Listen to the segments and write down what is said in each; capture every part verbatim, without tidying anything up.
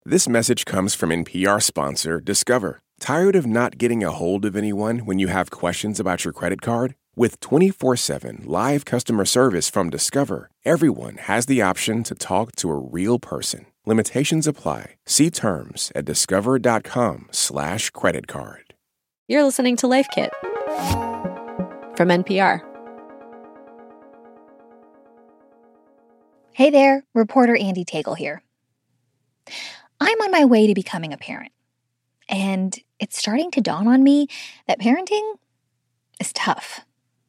This message comes from N P R sponsor Discover. Tired of not getting a hold of anyone when you have questions about your credit card? With twenty-four seven live customer service from Discover, everyone has the option to talk to a real person. Limitations apply. See terms at discover.com slash credit card. You're listening to Life Kit from N P R. Hey there, reporter Andee Tagle here. I'm on my way to becoming a parent, and it's starting to dawn on me that parenting is tough.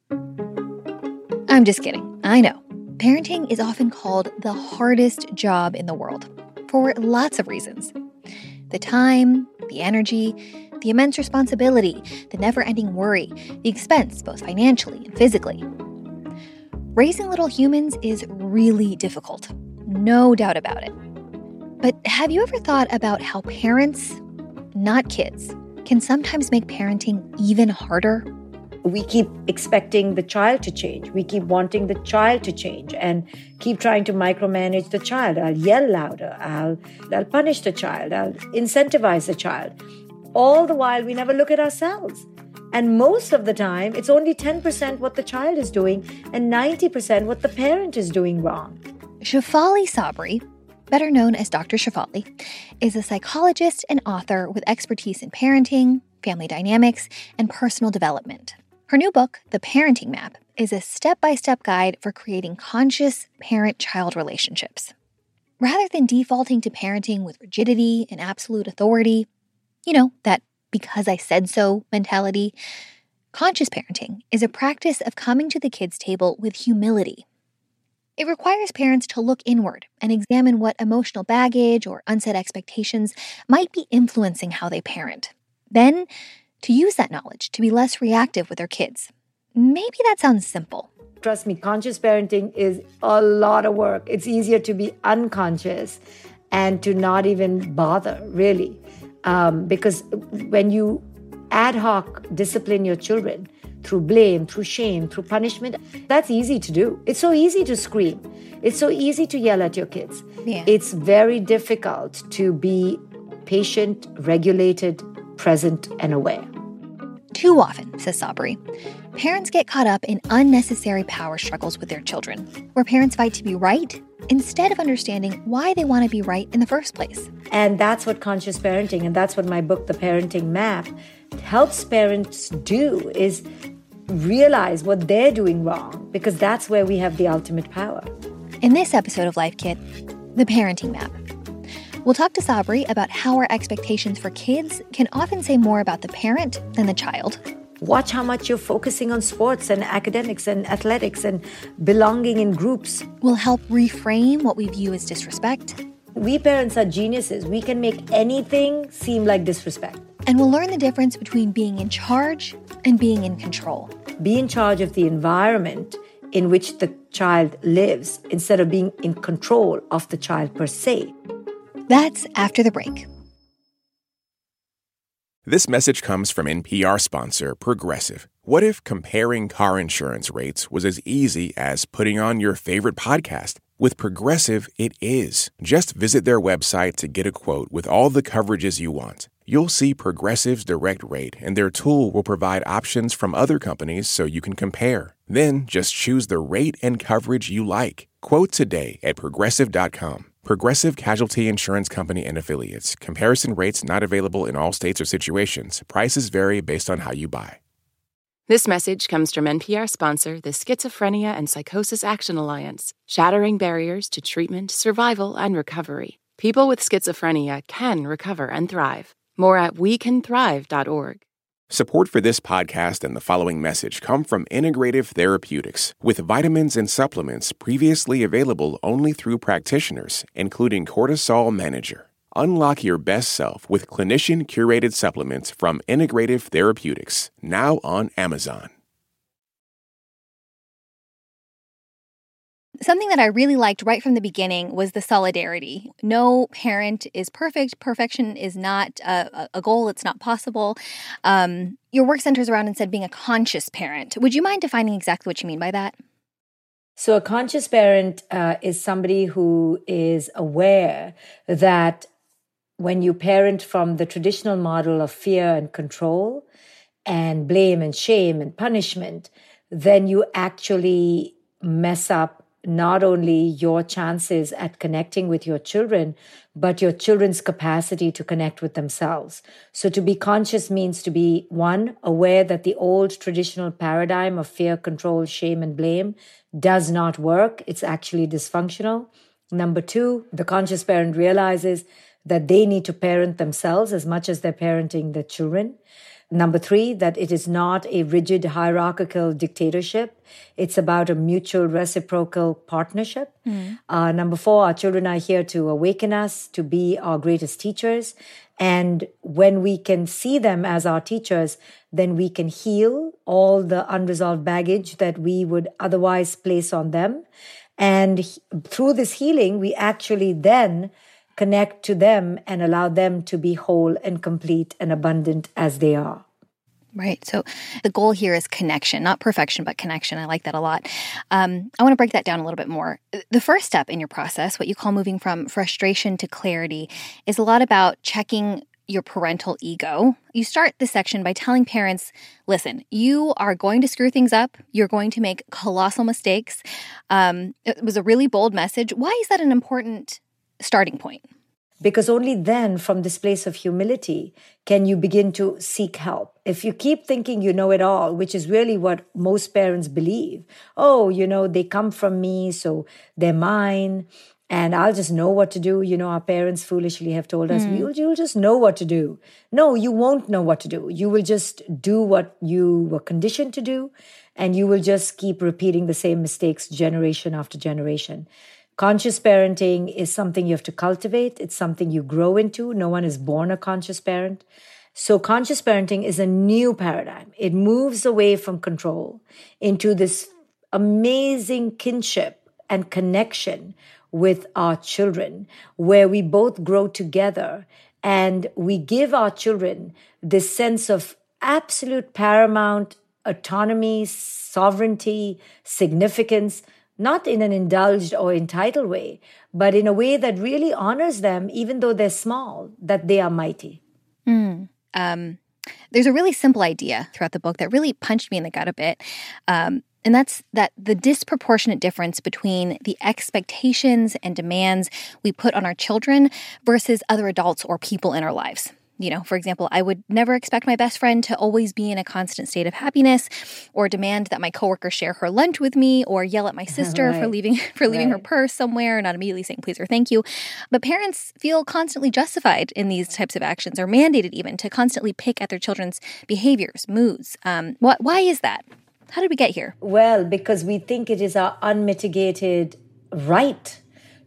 I'm just kidding. I know. Parenting is often called the hardest job in the world for lots of reasons. The time, the energy, the immense responsibility, the never-ending worry, the expense, both financially and physically. Raising little humans is really difficult, no doubt about it. But have you ever thought about how parents, not kids, can sometimes make parenting even harder? We keep expecting the child to change. We keep wanting the child to change and keep trying to micromanage the child. I'll yell louder. I'll, I'll punish the child. I'll incentivize the child. All the while, we never look at ourselves. And most of the time, it's only ten percent what the child is doing and ninety percent what the parent is doing wrong. Shefali Tsabry, better known as Doctor Shefali, is a psychologist and author with expertise in parenting, family dynamics, and personal development. Her new book, The Parenting Map, is a step-by-step guide for creating conscious parent-child relationships. Rather than defaulting to parenting with rigidity and absolute authority, you know, that because I said so mentality, conscious parenting is a practice of coming to the kids' table with humility. It requires parents to look inward and examine what emotional baggage or unsaid expectations might be influencing how they parent. Then, to use that knowledge to be less reactive with their kids. Maybe that sounds simple. Trust me, conscious parenting is a lot of work. It's easier to be unconscious and to not even bother, really. Um, because when you ad hoc discipline your children through blame, through shame, through punishment, that's easy to do. It's so easy to scream. It's so easy to yell at your kids. Yeah. It's very difficult to be patient, regulated, present, and aware. Too often, says Tsabry, parents get caught up in unnecessary power struggles with their children, where parents fight to be right instead of understanding why they want to be right in the first place. And that's what conscious parenting, and that's what my book, The Parenting Map, helps parents do, is realize what they're doing wrong, because that's where we have the ultimate power. In this episode of Life Kit, The Parenting Map, we'll talk to Tsabry about how our expectations for kids can often say more about the parent than the child. Watch how much you're focusing on sports and academics and athletics and belonging in groups. We'll help reframe what we view as disrespect. We parents are geniuses. We can make anything seem like disrespect. And we'll learn the difference between being in charge and being in control. Be in charge of the environment in which the child lives instead of being in control of the child per se. That's after the break. This message comes from N P R sponsor Progressive. What if comparing car insurance rates was as easy as putting on your favorite podcast? With Progressive, it is. Just visit their website to get a quote with all the coverages you want. You'll see Progressive's direct rate, and their tool will provide options from other companies so you can compare. Then just choose the rate and coverage you like. Quote today at progressive dot com. Progressive Casualty Insurance Company and Affiliates. Comparison rates not available in all states or situations. Prices vary based on how you buy. This message comes from N P R sponsor, the Schizophrenia and Psychosis Action Alliance, shattering barriers to treatment, survival, and recovery. People with schizophrenia can recover and thrive. More at we can thrive dot org. Support for this podcast and the following message come from Integrative Therapeutics, with vitamins and supplements previously available only through practitioners, including Cortisol Manager. Unlock your best self with clinician-curated supplements from Integrative Therapeutics, now on Amazon. Something that I really liked right from the beginning was the solidarity. No parent is perfect. Perfection is not a, a goal. It's not possible. Um, your work centers around instead being a conscious parent. Would you mind defining exactly what you mean by that? So a conscious parent uh, is somebody who is aware that when you parent from the traditional model of fear and control and blame and shame and punishment, then you actually mess up not only your chances at connecting with your children, but your children's capacity to connect with themselves. So to be conscious means to be, one, aware that the old traditional paradigm of fear, control, shame, and blame does not work. It's actually dysfunctional. Number two, the conscious parent realizes that they need to parent themselves as much as they're parenting their children. Number three, that it is not a rigid hierarchical dictatorship. It's about a mutual reciprocal partnership. Mm. Uh, number four, our children are here to awaken us, to be our greatest teachers. And when we can see them as our teachers, then we can heal all the unresolved baggage that we would otherwise place on them. And he- through this healing, we actually then connect to them and allow them to be whole and complete and abundant as they are. Right. So the goal here is connection, not perfection, but connection. I like that a lot. Um, I want to break that down a little bit more. The first step in your process, what you call moving from frustration to clarity, is a lot about checking your parental ego. You start this section by telling parents, listen, you are going to screw things up. You're going to make colossal mistakes. Um, it was a really bold message. Why is that an important starting point? Because only then, from this place of humility, can you begin to seek help. If you keep thinking you know it all, which is really what most parents believe, oh, you know, they come from me, so they're mine, and I'll just know what to do. You know, our parents foolishly have told us, mm. you'll, you'll just know what to do. No, you won't know what to do. You will just do what you were conditioned to do, and you will just keep repeating the same mistakes generation after generation. Conscious parenting is something you have to cultivate. It's something you grow into. No one is born a conscious parent. So conscious parenting is a new paradigm. It moves away from control into this amazing kinship and connection with our children, where we both grow together and we give our children this sense of absolute paramount autonomy, sovereignty, significance, not in an indulged or entitled way, but in a way that really honors them, even though they're small, that they are mighty. Mm. Um, there's a really simple idea throughout the book that really punched me in the gut a bit. Um, and that's that the disproportionate difference between the expectations and demands we put on our children versus other adults or people in our lives. You know, for example, I would never expect my best friend to always be in a constant state of happiness, or demand that my coworker share her lunch with me, or yell at my sister right. for leaving for leaving right. her purse somewhere and not immediately saying please or thank you. But parents feel constantly justified in these types of actions, or mandated even to constantly pick at their children's behaviors, moods. Um, what? Why is that? How did we get here? Well, because we think it is our unmitigated right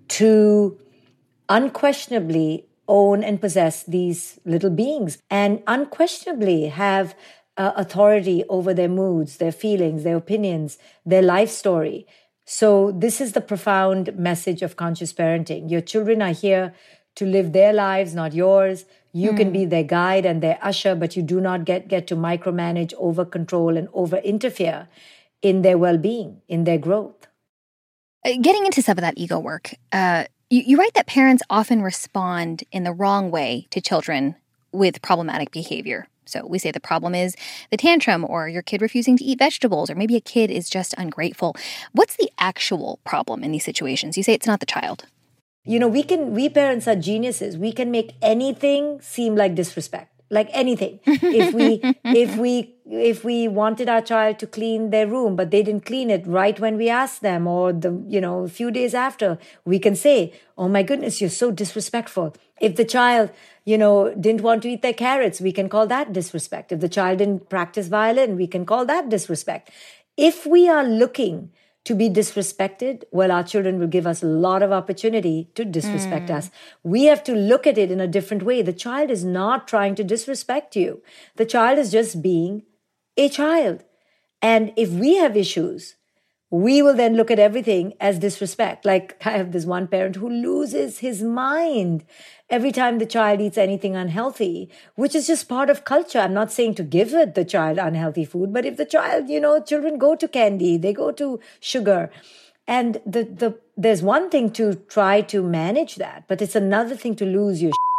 to unquestionably own and possess these little beings and unquestionably have uh, authority over their moods, their feelings, their opinions, their life story. So this is the profound message of conscious parenting. Your children are here to live their lives, not yours. You mm. can be their guide and their usher, but you do not get, get to micromanage, over control, and over interfere in their well-being, in their growth. Uh, getting into some of that ego work, uh, You, you write that parents often respond in the wrong way to children with problematic behavior. So we say the problem is the tantrum, or your kid refusing to eat vegetables, or maybe a kid is just ungrateful. What's the actual problem in these situations? You say it's not the child. You know, we can, we parents are geniuses. We can make anything seem like disrespect. Like anything. If we if we if we wanted our child to clean their room, but they didn't clean it right when we asked them, or the you know a few days after, we can say, "Oh my goodness, you're so disrespectful." If the child you know didn't want to eat their carrots, we can call that disrespect. If the child didn't practice violin, we can call that disrespect. If we are looking to be disrespected, well, our children will give us a lot of opportunity to disrespect mm. us. We have to look at it in a different way. The child is not trying to disrespect you. The child is just being a child. And if we have issues, we will then look at everything as disrespect. Like I have this one parent who loses his mind every time the child eats anything unhealthy, which is just part of culture. I'm not saying to give it the child unhealthy food, but if the child, you know, children go to candy, they go to sugar. And the, the there's one thing to try to manage that, but it's another thing to lose your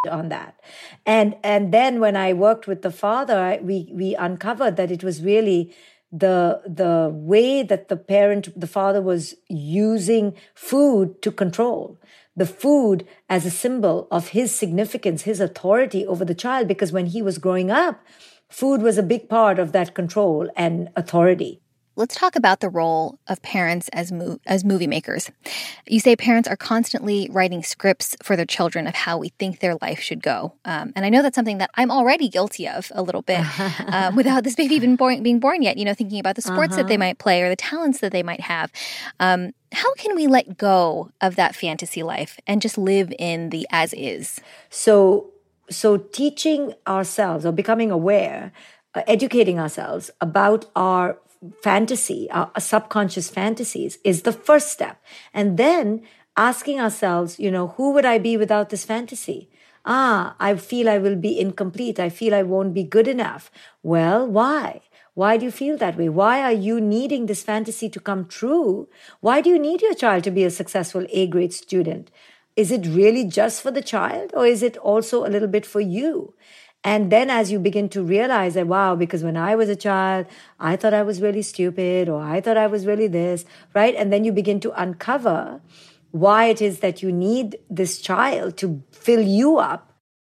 on that. And and then when I worked with the father, I, we we uncovered that it was really the the way that the parent, the father, was using food to control the food as a symbol of his significance, his authority over the child. Because when he was growing up, food was a big part of that control and authority. Let's talk about the role of parents as mo- as movie makers. You say parents are constantly writing scripts for their children of how we think their life should go. Um, and I know that's something that I'm already guilty of a little bit um, without this baby even born, being born yet, you know, thinking about the sports uh-huh. that they might play or the talents that they might have. Um, how can we let go of that fantasy life and just live in the as is? So, so teaching ourselves or becoming aware, uh, educating ourselves about our fantasy, our subconscious fantasies, is the first step. And then asking ourselves, you know, who would I be without this fantasy? Ah, I feel I will be incomplete. I feel I won't be good enough. Well, why? Why do you feel that way? Why are you needing this fantasy to come true? Why do you need your child to be a successful A-grade student? Is it really just for the child, or is it also a little bit for you? And then as you begin to realize that, wow, because when I was a child, I thought I was really stupid, or I thought I was really this, right? And then you begin to uncover why it is that you need this child to fill you up.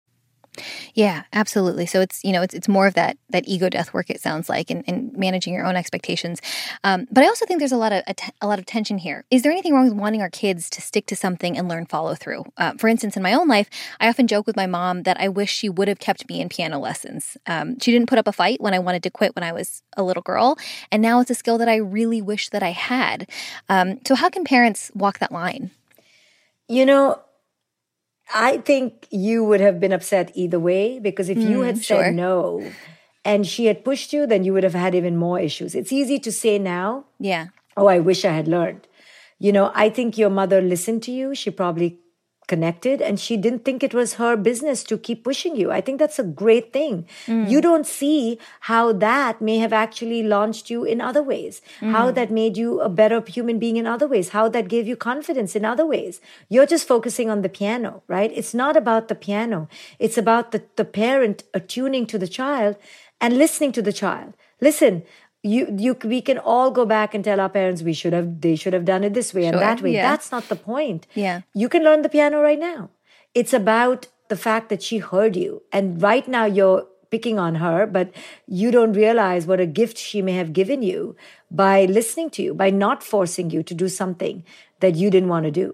Yeah, absolutely. So it's, you know, it's it's more of that that ego death work, it sounds like, and, and managing your own expectations. Um, but I also think there's a lot of a, t- a lot of tension here. Is there anything wrong with wanting our kids to stick to something and learn follow through? Uh, for instance, in my own life, I often joke with my mom that I wish she would have kept me in piano lessons. Um, she didn't put up a fight when I wanted to quit when I was a little girl, and now it's a skill that I really wish that I had. Um, so how can parents walk that line? You know, I think you would have been upset either way, because if you had mm, said sure. no and she had pushed you, then you would have had even more issues. It's easy to say now, yeah, oh, I wish I had learned. You know, I think your mother listened to you. She probably connected, and she didn't think it was her business to keep pushing you. I think that's a great thing. Mm. You don't see how that may have actually launched you in other ways, mm. how that made you a better human being in other ways, how that gave you confidence in other ways. You're just focusing on the piano, right? It's not about the piano. It's about the, the parent attuning to the child and listening to the child. Listen, You, you, we can all go back and tell our parents we should have, they should have done it this way sure, and that way. Yeah. That's not the point. Yeah. You can learn the piano right now. It's about the fact that she heard you. And right now you're picking on her, but you don't realize what a gift she may have given you by listening to you, by not forcing you to do something that you didn't want to do.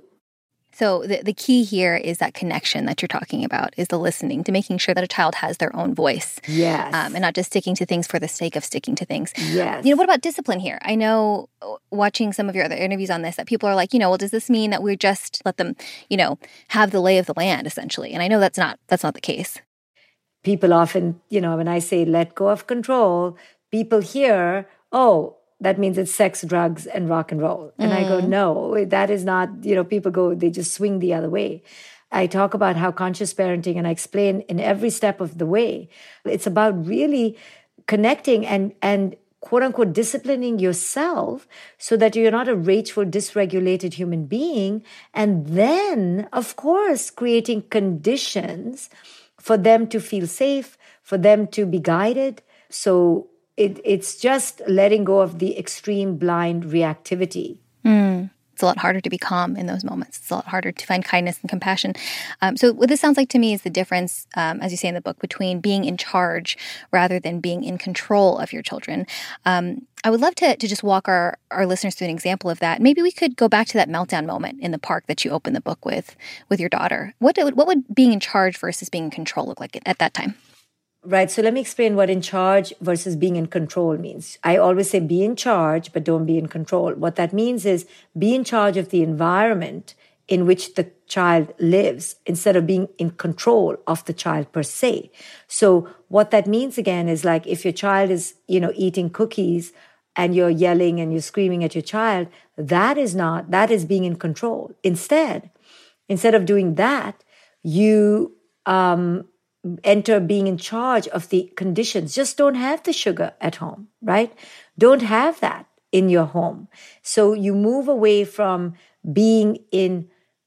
So the, the key here is that connection that you're talking about, is the listening, to making sure that a child has their own voice. Yes. Um, and not just sticking to things for the sake of sticking to things. Yes. You know, what about discipline here? I know watching some of your other interviews on this that people are like, you know, well, does this mean that we just let them, you know, have the lay of the land, essentially? And I know that's not that's not the case. People often, you know, when I say let go of control, people hear, oh, that means it's sex, drugs, and rock and roll. And mm. I go, no, that is not, you know, people go, they just swing the other way. I talk about how conscious parenting, and I explain in every step of the way, it's about really connecting and, and quote unquote, disciplining yourself so that you're not a rageful, dysregulated human being. And then, of course, creating conditions for them to feel safe, for them to be guided. So It, it's just letting go of the extreme blind reactivity. Mm. It's a lot harder to be calm in those moments. It's a lot harder to find kindness and compassion. Um, so what this sounds like to me is the difference, um, as you say in the book, between being in charge rather than being in control of your children. Um, I would love to, to just walk our, our listeners through an example of that. Maybe we could go back to that meltdown moment in the park that you opened the book with, with your daughter. What, what would being in charge versus being in control look like at that time? Right. So let me explain what in charge versus being in control means. I always say be in charge, but don't be in control. What that means is be in charge of the environment in which the child lives instead of being in control of the child per se. So what that means again is, like, if your child is, you know, eating cookies and you're yelling and you're screaming at your child, that is not, that is being in control. Instead, instead of doing that, you, um, enter being in charge of the conditions. Just don't have the sugar at home, right? Don't have that in your home. So you move away from being in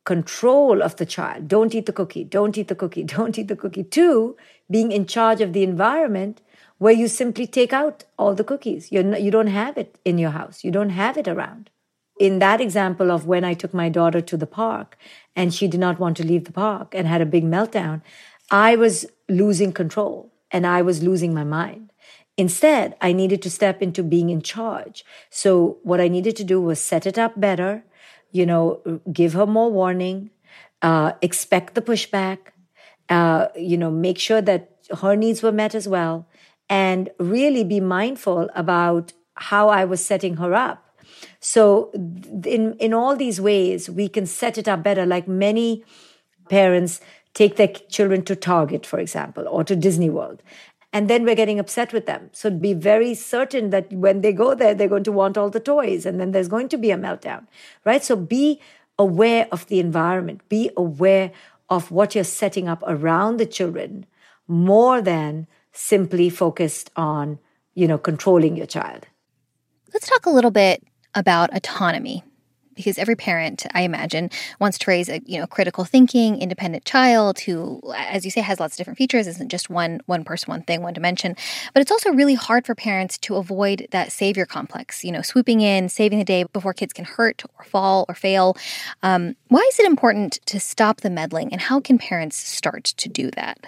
control of the child. Don't eat the cookie, don't eat the cookie, don't eat the cookie, to being in charge of the environment where you simply take out all the cookies. You're not, you don't have it in your house. You don't have it around. In that example of when I took my daughter to the park and she did not want to leave the park and had a big meltdown, I was losing control and I was losing my mind. Instead, I needed to step into being in charge. So what I needed to do was set it up better, you know, give her more warning, uh, expect the pushback, uh, you know, make sure that her needs were met as well, and really be mindful about how I was setting her up. So in, in all these ways, we can set it up better. Like many parents take their children to Target, for example, or to Disney World. And then we're getting upset with them. So be very certain that when they go there, they're going to want all the toys. And then there's going to be a meltdown, right? So be aware of the environment. Be aware of what you're setting up around the children more than simply focused on, you know, controlling your child. Let's talk a little bit about autonomy, because every parent, I imagine, wants to raise a you know critical thinking, independent child who, as you say, has lots of different features, isn't just one one person, one thing, one dimension. But it's also really hard for parents to avoid that savior complex, you know, swooping in, saving the day before kids can hurt or fall or fail. Um, why is it important to stop the meddling, and how can parents start to do that?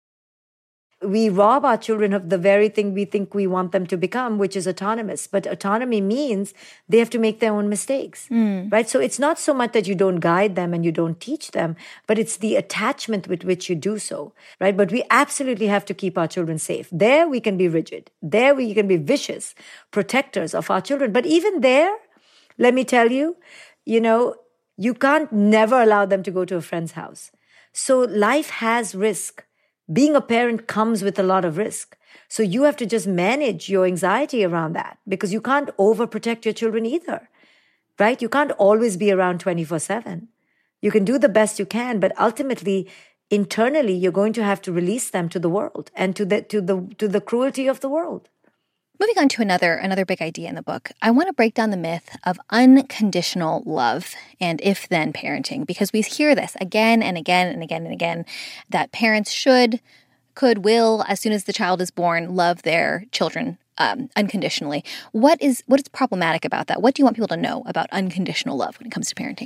We rob our children of the very thing we think we want them to become, which is autonomous. But autonomy means they have to make their own mistakes, mm. right? So it's not so much that you don't guide them and you don't teach them, but it's the attachment with which you do so, right? But we absolutely have to keep our children safe. There we can be rigid. There we can be vicious protectors of our children. But even there, let me tell you, you know, you can't never allow them to go to a friend's house. So life has risk. Being a parent comes with a lot of risk. So you have to just manage your anxiety around that, because you can't overprotect your children either, right? You can't always be around twenty-four seven. You can do the best you can, but ultimately, internally, you're going to have to release them to the world and to the to the to the cruelty of the world. Moving on to another another big idea in the book, I want to break down the myth of unconditional love and if-then parenting, because we hear this again and again and again and again, that parents should, could, will, as soon as the child is born, love their children um, unconditionally. What is what is problematic about that? What do you want people to know about unconditional love when it comes to parenting?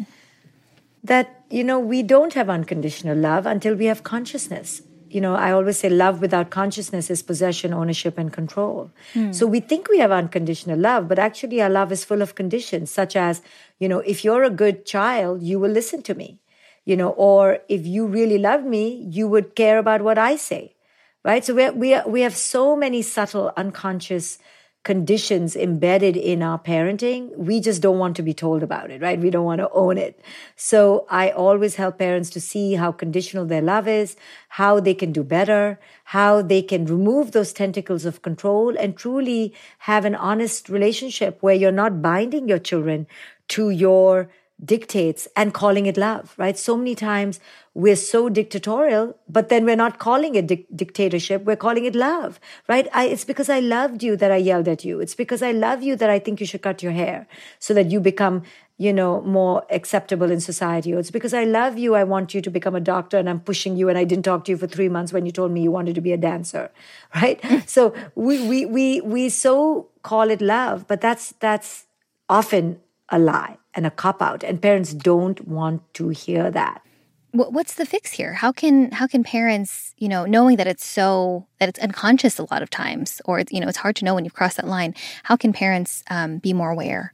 That, you know, we don't have unconditional love until we have consciousness. You know, I always say love without consciousness is possession, ownership, and control. Mm. So we think we have unconditional love, but actually our love is full of conditions, such as, you know, if you're a good child, you will listen to me, you know, or if you really love me, you would care about what I say, right? So we we we have so many subtle, unconscious conditions embedded in our parenting. We just don't want to be told about it, right? We don't want to own it. So I always help parents to see how conditional their love is, how they can do better, how they can remove those tentacles of control and truly have an honest relationship where you're not binding your children to your dictates and calling it love, right? So many times we're so dictatorial, but then we're not calling it di- dictatorship. We're calling it love, right? I, it's because I loved you that I yelled at you. It's because I love you that I think you should cut your hair so that you become, you know, more acceptable in society. Or it's because I love you, I want you to become a doctor and I'm pushing you and I didn't talk to you for three months when you told me you wanted to be a dancer, right? So we, we, we, we so call it love, but that's, that's often a lie and a cop-out, and parents don't want to hear that. What's the fix here? How can how can parents, you know, knowing that it's so, that it's unconscious a lot of times, or, you know, it's hard to know when you've crossed that line, how can parents um, be more aware?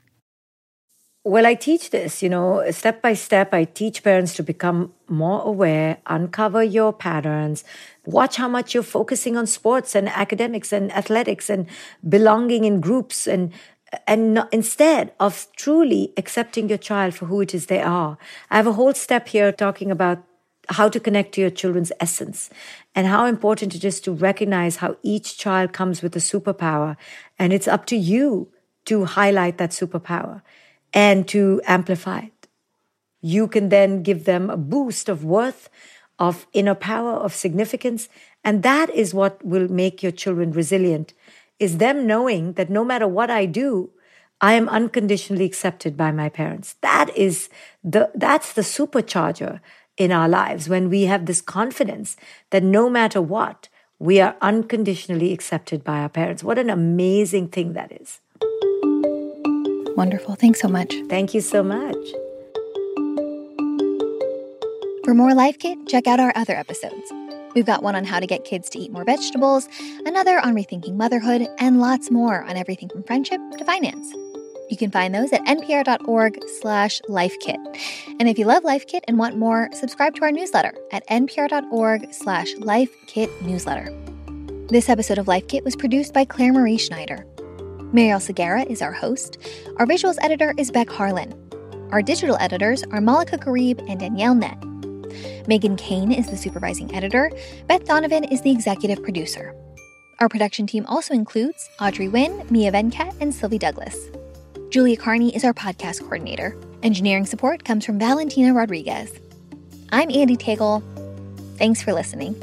Well, I teach this, you know, step by step, I teach parents to become more aware, uncover your patterns, watch how much you're focusing on sports and academics and athletics and belonging in groups, and And not, instead of truly accepting your child for who it is they are. I have a whole step here talking about how to connect to your children's essence and how important it is to recognize how each child comes with a superpower. And it's up to you to highlight that superpower and to amplify it. You can then give them a boost of worth, of inner power, of significance. And that is what will make your children resilient, is them knowing that no matter what I do, I am unconditionally accepted by my parents. That is the, that's the supercharger in our lives, when we have this confidence that no matter what, we are unconditionally accepted by our parents. What an amazing thing that is. Wonderful. Thanks so much. Thank you so much. For more Life Kit, check out our other episodes. We've got one on how to get kids to eat more vegetables, another on rethinking motherhood, and lots more on everything from friendship to finance. You can find those at npr.org slash lifekit. And if you love Life Kit and want more, subscribe to our newsletter at npr.org slash lifekit newsletter. This episode of Life Kit was produced by Claire Marie Schneider. Mariel Segura is our host. Our visuals editor is Beck Harlan. Our digital editors are Malika Garib and Danielle Nett. Megan Kane is the supervising editor. Beth Donovan is the executive producer. Our production team also includes Audrey Nguyen, Mia Venkat, and Sylvie Douglas. Julia Carney is our podcast coordinator. Engineering support comes from Valentina Rodriguez. I'm Andy Tagle. Thanks for listening.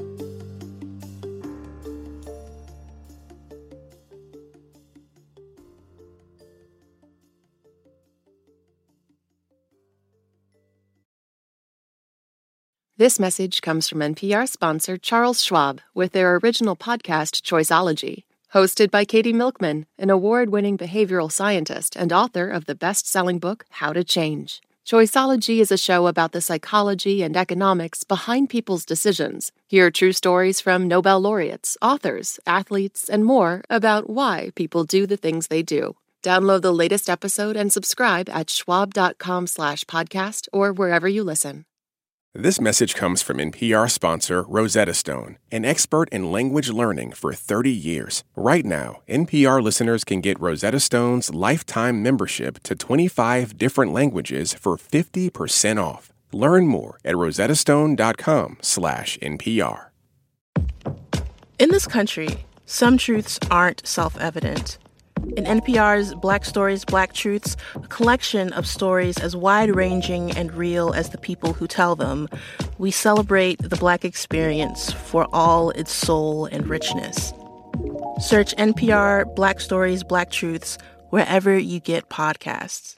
This message comes from N P R sponsor Charles Schwab with their original podcast, Choiceology. Hosted by Katie Milkman, an award-winning behavioral scientist and author of the best-selling book, How to Change. Choiceology is a show about the psychology and economics behind people's decisions. Hear true stories from Nobel laureates, authors, athletes, and more about why people do the things they do. Download the latest episode and subscribe at schwab.com slash podcast or wherever you listen. This message comes from N P R sponsor Rosetta Stone, an expert in language learning for thirty years. Right now, N P R listeners can get Rosetta Stone's lifetime membership to twenty-five different languages for fifty percent off. Learn more at rosettastone.com slash NPR. In this country, some truths aren't self-evident. In N P R's Black Stories, Black Truths, a collection of stories as wide-ranging and real as the people who tell them, we celebrate the Black experience for all its soul and richness. Search N P R Black Stories, Black Truths wherever you get podcasts.